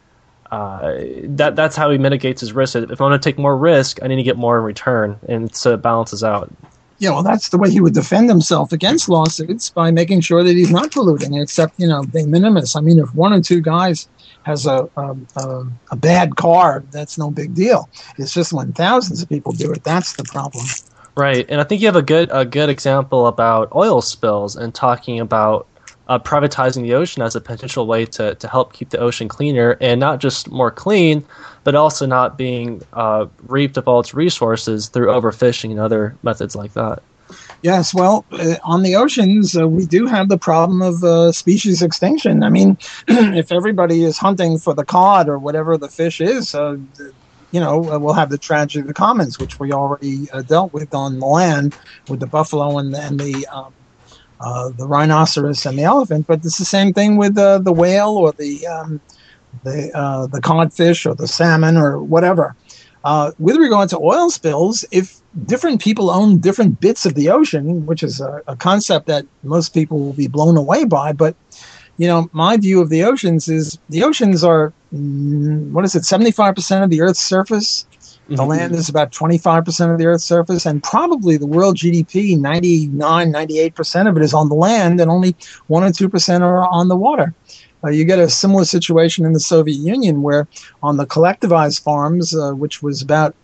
how he mitigates his risk. If I want to take more risk, I need to get more in return, and so it balances out. Yeah, well, that's the way he would defend himself against lawsuits, by making sure that he's not polluting, except, de minimis. I mean, if one or two guys has a bad car, that's no big deal. It's just when thousands of people do it, that's the problem. Right, and I think you have a good example about oil spills and talking about privatizing the ocean as a potential way to help keep the ocean cleaner, and not just more clean, but also not being reaped of all its resources through overfishing and other methods like that. Yes, well, on the oceans, we do have the problem of species extinction. I mean, if everybody is hunting for the cod or whatever the fish is, we'll have the tragedy of the commons, which we already dealt with on the land with the buffalo and the rhinoceros and the elephant. But it's the same thing with the whale or the codfish or the salmon or whatever. With regard to oil spills, if different people own different bits of the ocean, which is a concept that most people will be blown away by, but my view of the oceans is the oceans are 75% of the Earth's surface. Mm-hmm. The land is about 25% of the Earth's surface, and probably the world GDP, 98% of it is on the land, and only 1 or 2% are on the water. You get a similar situation in the Soviet Union, where on the collectivized farms, which was about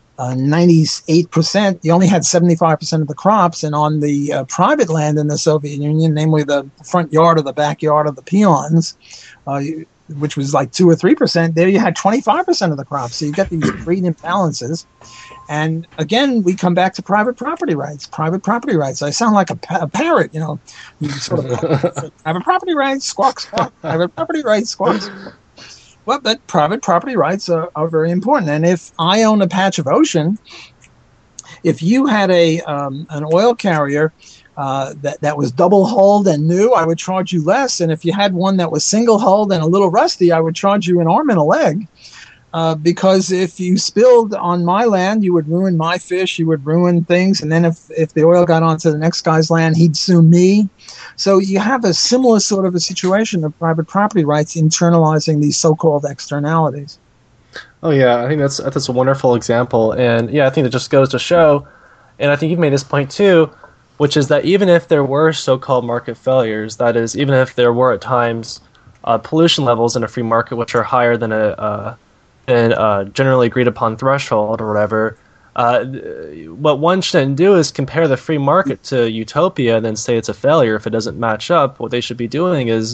98%, you only had 75% of the crops, and on the private land in the Soviet Union, namely the front yard or the backyard of the peons, which was like 2 or 3%, there you had 25% of the crops. So you get these great imbalances. And again, we come back to private property rights. Private property rights. I sound like a parrot, You sort of private property rights, squawk, squawk. Private property rights, squawk, squawk. Well, but private property rights are very important. And if I own a patch of ocean, if you had an oil carrier that was double hulled and new, I would charge you less. And if you had one that was single hulled and a little rusty, I would charge you an arm and a leg. Because if you spilled on my land, you would ruin my fish, you would ruin things. And then if the oil got onto the next guy's land, he'd sue me. So you have a similar sort of a situation of private property rights internalizing these so-called externalities. Oh, yeah, I think that's a wonderful example. And, yeah, I think it just goes to show, and I think you've made this point too, which is that even if there were so-called market failures, that is, even if there were at times pollution levels in a free market which are higher than a generally agreed upon threshold or whatever, what one shouldn't do is compare the free market to utopia and then say it's a failure if it doesn't match up. What they should be doing is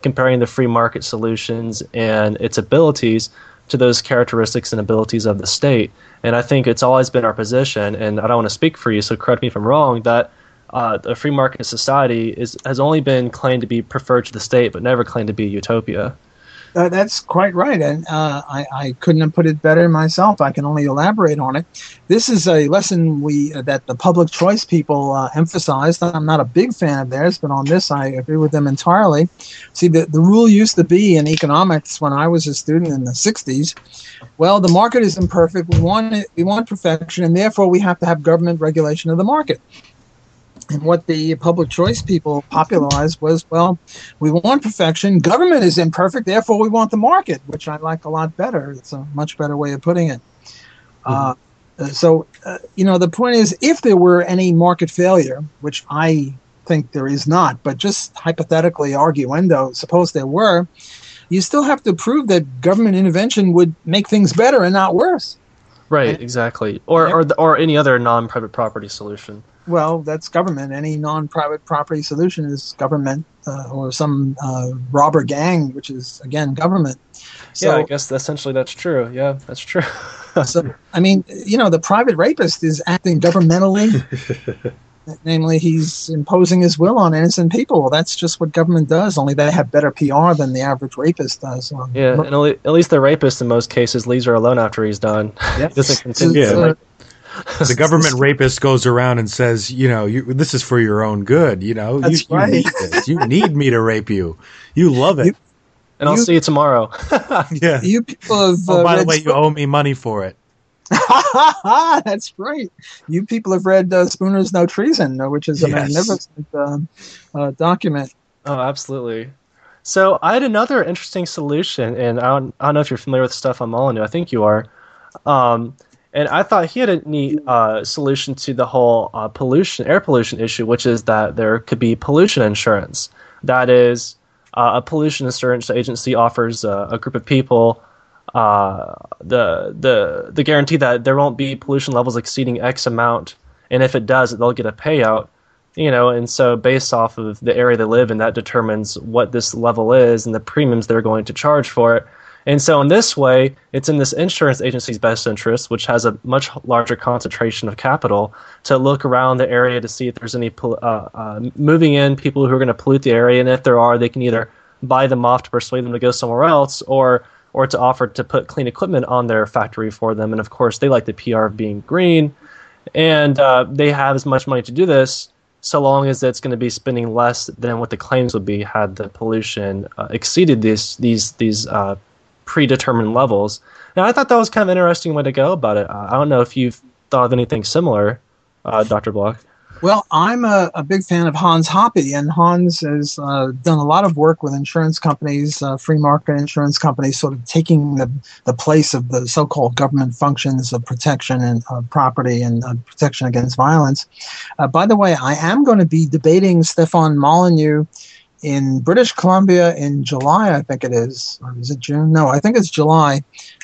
comparing the free market solutions and its abilities to those characteristics and abilities of the state. And I think it's always been our position, and I don't want to speak for you, so correct me if I'm wrong, that a free market society has only been claimed to be preferred to the state, but never claimed to be a utopia. That's quite right, and I couldn't have put it better myself. I can only elaborate on it. This is a lesson that the public choice people emphasized. I'm not a big fan of theirs, but on this I agree with them entirely. See, the rule used to be in economics when I was a student in the 60s, well, the market is imperfect. We want perfection, and therefore we have to have government regulation of the market. And what the public choice people popularized was, well, we want perfection. Government is imperfect, therefore we want the market, which I like a lot better. It's a much better way of putting it. So, the point is, if there were any market failure, which I think there is not, but just hypothetically arguendo, suppose there were, you still have to prove that government intervention would make things better and not worse. Right, exactly. Or any other non-private property solution. Well, that's government. Any non-private property solution is government, or some robber gang, which is, again, government. So, yeah, I guess essentially that's true. Yeah, that's true. So, I mean, the private rapist is acting governmentally. Namely, he's imposing his will on innocent people. Well, that's just what government does, only they have better PR than the average rapist does. Yeah, and at least the rapist in most cases leaves her alone after he's done. Yeah. He doesn't continue. The government rapist goes around and says, this is for your own good. That's you right. need this. You need me to rape you. You love it. And I'll see you tomorrow. Yeah. You people have. By the way, you owe me money for it. That's right. You people have read Spooner's No Treason, which is a magnificent document. Oh, absolutely. So I had another interesting solution, and I don't know if you're familiar with Stefan Molyneux. I think you are. And I thought he had a neat solution to the whole air pollution issue, which is that there could be pollution insurance. That is, a pollution insurance agency offers a group of people the guarantee that there won't be pollution levels exceeding X amount, and if it does, they'll get a payout. And so based off of the area they live in, that determines what this level is and the premiums they're going to charge for it. And so in this way, it's in this insurance agency's best interest, which has a much larger concentration of capital, to look around the area to see if there's any moving in people who are going to pollute the area. And if there are, they can either buy them off to persuade them to go somewhere else, or to offer to put clean equipment on their factory for them. And of course, they like the PR of being green, and they have as much money to do this, so long as it's going to be spending less than what the claims would be had the pollution exceeded these predetermined levels. Now, I thought that was kind of an interesting way to go about it. I don't know if you've thought of anything similar, Dr. Block. Well, I'm a big fan of Hans Hoppe, and Hans has done a lot of work with insurance companies, free market insurance companies, sort of taking the place of the so-called government functions of protection and property and protection against violence. By the way, I am going to be debating Stefan Molyneux in British Columbia in July, I think it is. Or is it June? No, I think it's July.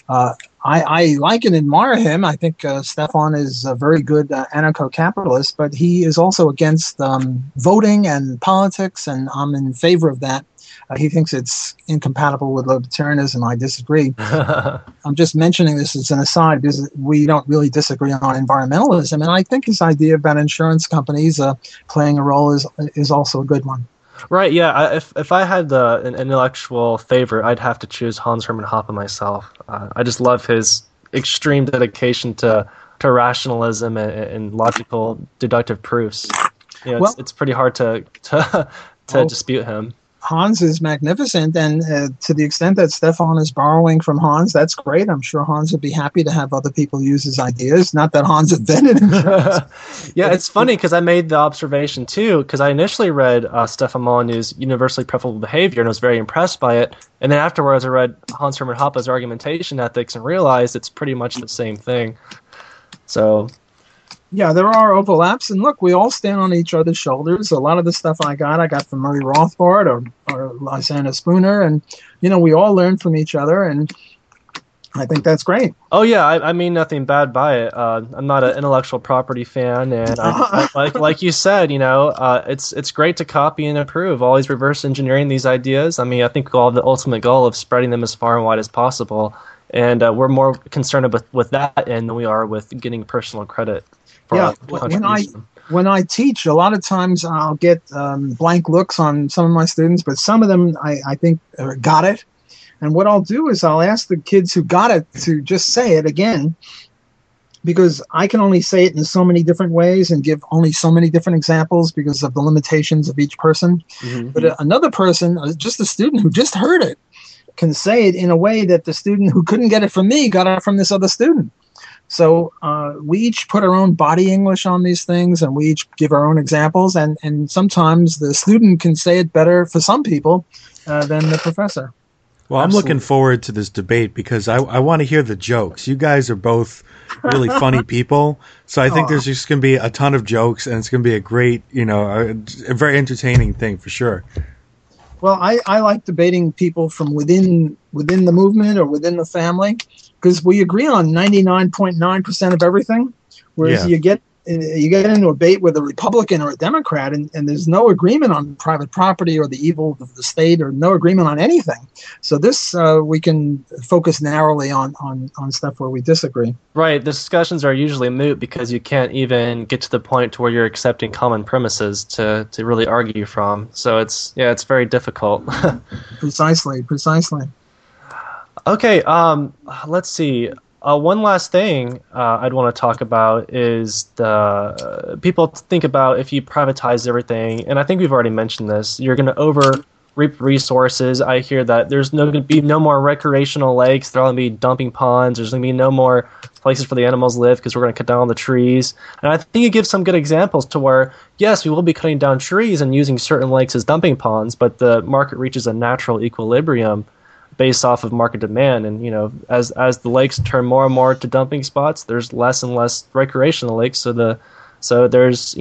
I like and admire him. I think Stefan is a very good anarcho-capitalist, but he is also against voting and politics, and I'm in favor of that. He thinks it's incompatible with libertarianism. I disagree. I'm just mentioning this as an aside because we don't really disagree on environmentalism, and I think his idea about insurance companies playing a role is also a good one. Right, yeah. If I had an intellectual favorite, I'd have to choose Hans Hermann Hoppe myself. I just love his extreme dedication to rationalism and logical deductive proofs. It's pretty hard to dispute him. Hans is magnificent, and to the extent that Stefan is borrowing from Hans, that's great. I'm sure Hans would be happy to have other people use his ideas. Not that Hans invented insurance. Yeah, it's funny because I made the observation too, because I initially read Stefan Molyneux's Universally Preferable Behavior and was very impressed by it, and then afterwards I read Hans Hermann Hoppe's Argumentation Ethics and realized it's pretty much the same thing. So... yeah, there are overlaps, and look, we all stand on each other's shoulders. A lot of the stuff I got from Murray Rothbard or Lysander Spooner, and we all learn from each other. And I think that's great. Oh yeah, I mean nothing bad by it. I'm not an intellectual property fan, and like you said, it's great to copy and improve. Always reverse engineering these ideas. I mean, I think all the ultimate goal of spreading them as far and wide as possible, and we're more concerned with that end than we are with getting personal credit. For when I teach, a lot of times I'll get blank looks on some of my students, but some of them I think got it. And what I'll do is I'll ask the kids who got it to just say it again, because I can only say it in so many different ways and give only so many different examples because of the limitations of each person. Mm-hmm. But another person, just a student who just heard it, can say it in a way that the student who couldn't get it from me got it from this other student. So we each put our own body English on these things, and we each give our own examples. And sometimes the student can say it better for some people than the professor. Well, I'm looking forward to this debate because I want to hear the jokes. You guys are both really funny people, so I think there's just going to be a ton of jokes, and it's going to be a great, a very entertaining thing for sure. Well, I like debating people from within the movement or within the family, because we agree on 99.9% of everything, whereas you get into a debate with a Republican or a Democrat, and there's no agreement on private property or the evil of the state, or no agreement on anything. So this we can focus narrowly on stuff where we disagree. Right. The discussions are usually moot because you can't even get to the point to where you're accepting common premises to really argue from. So it's very difficult. Precisely. Okay. Let's see. One last thing I'd want to talk about is the people think about if you privatize everything, and I think we've already mentioned this, you're going to over-reap resources. I hear that there's going to be no more recreational lakes. There are going to be dumping ponds. There's going to be no more places for the animals to live because we're going to cut down all the trees. And I think it gives some good examples to where, yes, we will be cutting down trees and using certain lakes as dumping ponds, but the market reaches a natural equilibrium based off of market demand, and as the lakes turn more and more to dumping spots, there's less and less recreational lakes. So there's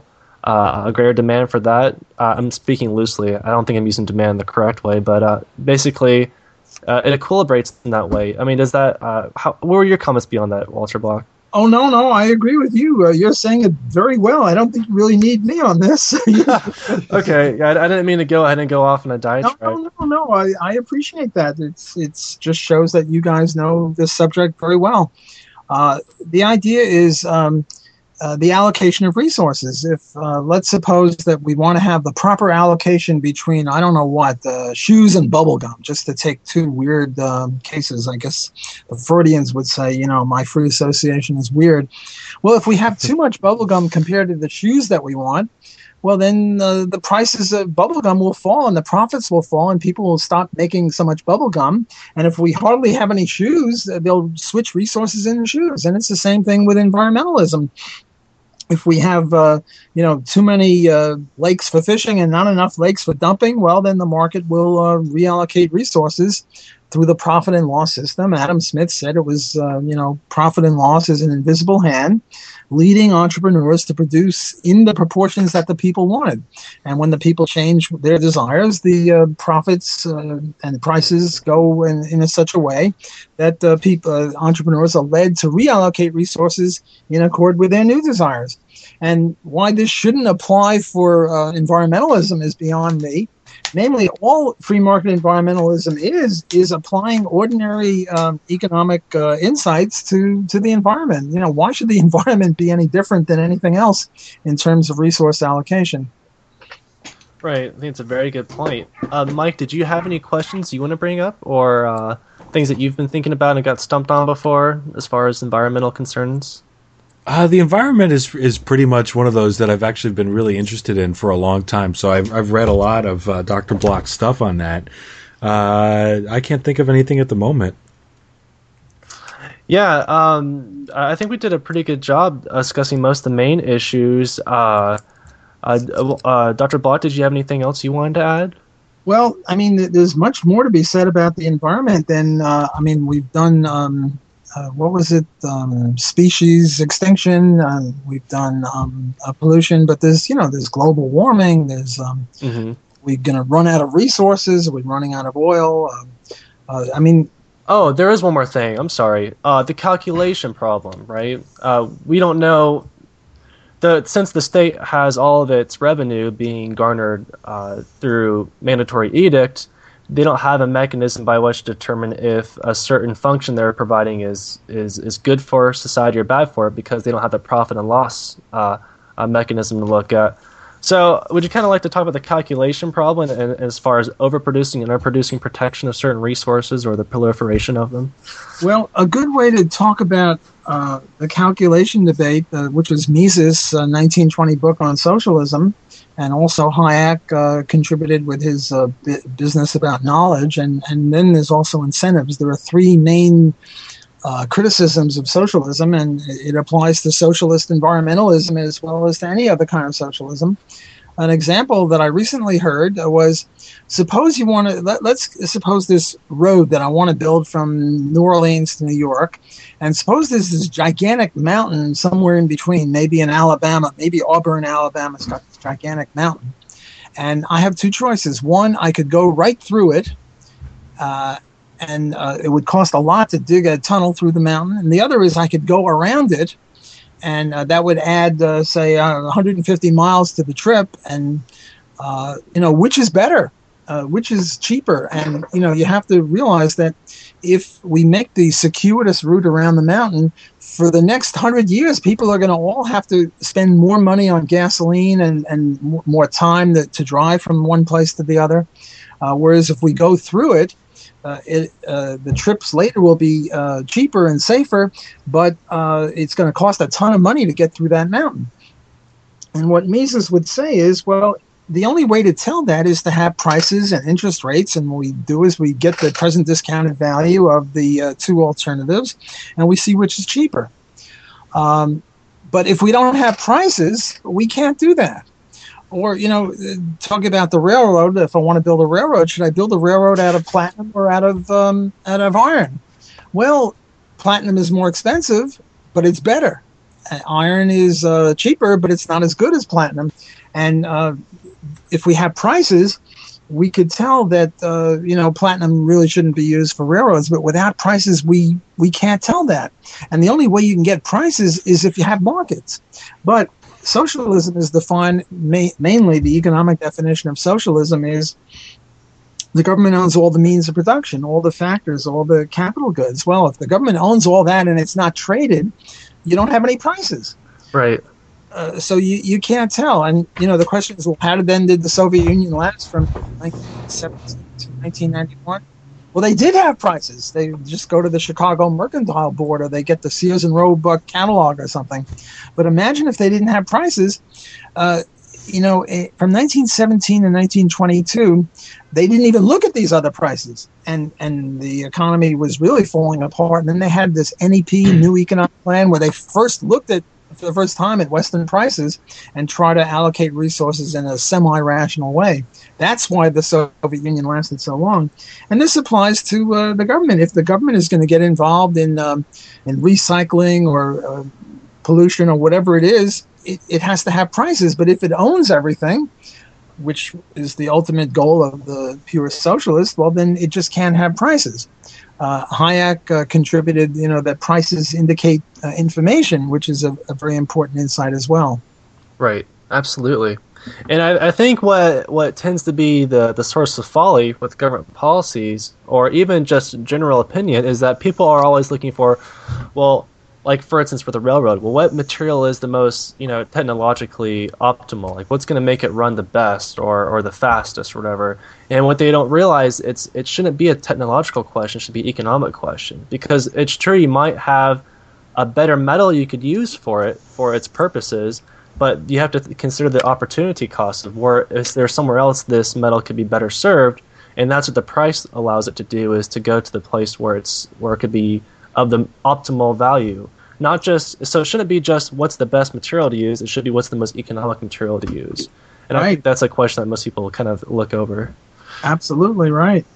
a greater demand for that. I'm speaking loosely. I don't think I'm using demand the correct way, but basically, it equilibrates in that way. I mean, does that? What were your comments beyond that, Walter Block? Oh, no, I agree with you. You're saying it very well. I don't think you really need me on this. Okay, I didn't mean to go ahead and go off on a diatribe. No, I appreciate that. It's just shows that you guys know this subject very well. The idea is the allocation of resources. If let's suppose that we want to have the proper allocation between, I don't know what, shoes and bubblegum, just to take two weird cases. I guess the Freudians would say, my free association is weird. Well, if we have too much bubblegum compared to the shoes that we want, well, then the prices of bubblegum will fall and the profits will fall and people will stop making so much bubblegum. And if we hardly have any shoes, they'll switch resources into shoes. And it's the same thing with environmentalism. If we have, too many lakes for fishing and not enough lakes for dumping, well, then the market will reallocate resources through the profit and loss system. Adam Smith said it was, profit and loss is an invisible hand, leading entrepreneurs to produce in the proportions that the people wanted. And when the people change their desires, the profits and prices go in such a way that entrepreneurs are led to reallocate resources in accord with their new desires. And why this shouldn't apply for environmentalism is beyond me. Namely, all free market environmentalism is applying ordinary economic insights to the environment. Why should the environment be any different than anything else in terms of resource allocation? Right. I think it's a very good point. Mike, did you have any questions you want to bring up, or things that you've been thinking about and got stumped on before as far as environmental concerns? The environment is pretty much one of those that I've actually been really interested in for a long time. So I've read a lot of Dr. Block's stuff on that. I can't think of anything at the moment. Yeah, I think we did a pretty good job discussing most of the main issues. Dr. Block, did you have anything else you wanted to add? Well, I mean, there's much more to be said about the environment than, we've done... species extinction. We've done pollution, but there's global warming. There's we're going to run out of resources. We're running out of oil. Oh, there is one more thing. I'm sorry. The calculation problem, right? We don't know since the state has all of its revenue being garnered through mandatory edict. They don't have a mechanism by which to determine if a certain function they're providing is good for society or bad for it, because they don't have the profit and loss mechanism to look at. So would you kind of like to talk about the calculation problem and as far as overproducing and underproducing protection of certain resources or the proliferation of them? Well, a good way to talk about the calculation debate, which was Mises' 1920 book on socialism, and also Hayek contributed with his business about knowledge, and then there's also incentives. There are three main criticisms of socialism, and it applies to socialist environmentalism as well as to any other kind of socialism. An example that I recently heard was, suppose you want to, let's suppose this road that I want to build from New Orleans to New York, and suppose there's this gigantic mountain somewhere in between, maybe in Alabama, maybe Auburn, Alabama's got this gigantic mountain. And I have two choices. One, I could go right through it, and it would cost a lot to dig a tunnel through the mountain. And the other is I could go around it, and that would add, say, 150 miles to the trip. And, which is better? Which is cheaper? And, you have to realize that if we make the circuitous route around the mountain, for the next 100 years, people are going to all have to spend more money on gasoline and more time to drive from one place to the other. Whereas if we go through it, the trips later will be cheaper and safer, but it's going to cost a ton of money to get through that mountain. And what Mises would say is, well, the only way to tell that is to have prices and interest rates, and what we do is we get the present discounted value of the two alternatives, and we see which is cheaper. But if we don't have prices, we can't do that. Or, talking about the railroad, if I want to build a railroad, should I build a railroad out of platinum or out of iron? Well, platinum is more expensive, but it's better. Iron is cheaper, but it's not as good as platinum. And if we have prices, we could tell that, platinum really shouldn't be used for railroads. But without prices, we can't tell that. And the only way you can get prices is if you have markets. But socialism is defined, mainly the economic definition of socialism is the government owns all the means of production, all the factors, all the capital goods. Well, if the government owns all that and it's not traded, you don't have any prices. Right. So you can't tell. And, the question is, well, how did the Soviet Union last from 1917 to 1991? Well, they did have prices. They just go to the Chicago Mercantile Board, or they get the Sears and Roebuck catalog or something. But imagine if they didn't have prices. From 1917 to 1922, they didn't even look at these other prices, and the economy was really falling apart. And then they had this NEP, New Economic Plan, where they first looked at, for the first time, at Western prices and try to allocate resources in a semi-rational way. That's why the Soviet Union lasted so long. And this applies to the government. If the government is going to get involved in recycling or pollution or whatever it is, it has to have prices. But if it owns everything, which is the ultimate goal of the pure socialist, well, then it just can't have prices. Hayek contributed, that prices indicate information, which is a very important insight as well. Right, absolutely. And I think what tends to be the source of folly with government policies, or even just general opinion, is that people are always looking for, well, like for instance for the railroad, well, what material is the most technologically optimal? Like what's going to make it run the best or the fastest or whatever? And what they don't realize, it shouldn't be a technological question, it should be an economic question. Because it's true you might have a better metal you could use for its purposes, but you have to consider the opportunity cost of where is there somewhere else this metal could be better served, and that's what the price allows it to do, is to go to the place where it could be of the optimal value. Not just so it shouldn't be just what's the best material to use, it should be what's the most economic material to use. And right. I think that's a question that most people kind of look over. Absolutely right.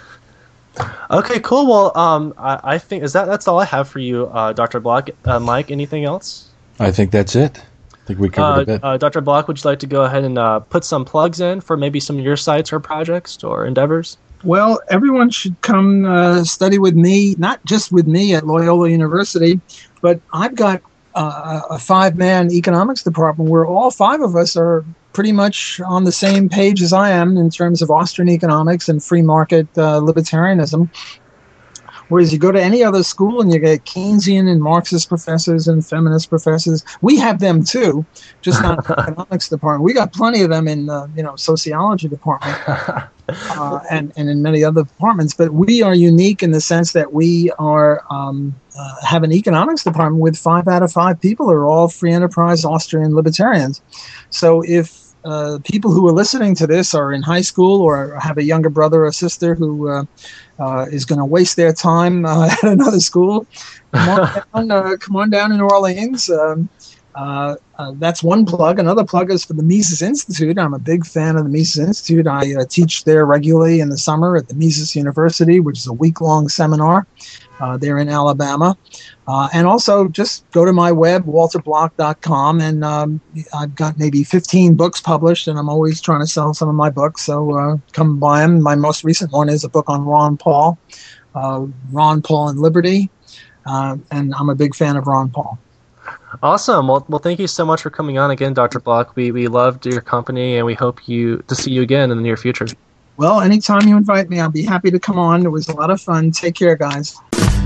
Okay, cool. Well, I think that's all I have for you, Dr. Block. Mike, anything else? I think that's it. I think we covered a bit. Dr. Block, would you like to go ahead and put some plugs in for maybe some of your sites or projects or endeavors? Well, everyone should come study with me, not just with me at Loyola University, but I've got a 5-man economics department where all 5 of us are pretty much on the same page as I am in terms of Austrian economics and free market libertarianism. Whereas you go to any other school and you get Keynesian and Marxist professors and feminist professors. We have them too, just not in the economics department. We got plenty of them in sociology department and in many other departments. But we are unique in the sense that we are have an economics department with 5 out of 5 people are all free enterprise Austrian libertarians. So if people who are listening to this are in high school or have a younger brother or sister who is going to waste their time at another school, come on down in New Orleans. That's one plug. Another plug is for the Mises Institute. I'm a big fan of the Mises Institute. I teach there regularly in the summer at the Mises University, which is a week-long seminar there in Alabama. And also just go to my web, walterblock.com, and I've got maybe 15 books published, and I'm always trying to sell some of my books, so come buy them. My most recent one is a book on Ron Paul and Liberty, and I'm a big fan of Ron Paul. Awesome. Well, thank you so much for coming on again, Dr. Block. We loved your company, and we hope to see you again in the near future. Well, anytime you invite me, I'll be happy to come on. It was a lot of fun. Take care, guys.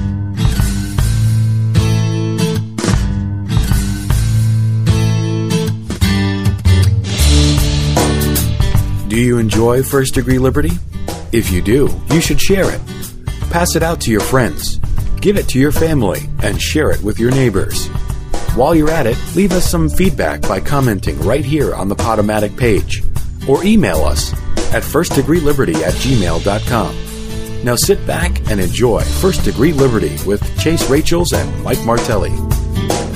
Do you enjoy First Degree Liberty? If you do, you should share it. Pass it out to your friends. Give it to your family and share it with your neighbors. While you're at it, leave us some feedback by commenting right here on the Podomatic page or email us at firstdegreeliberty@gmail.com. Now sit back and enjoy First Degree Liberty with Chase Rachels and Mike Martelli.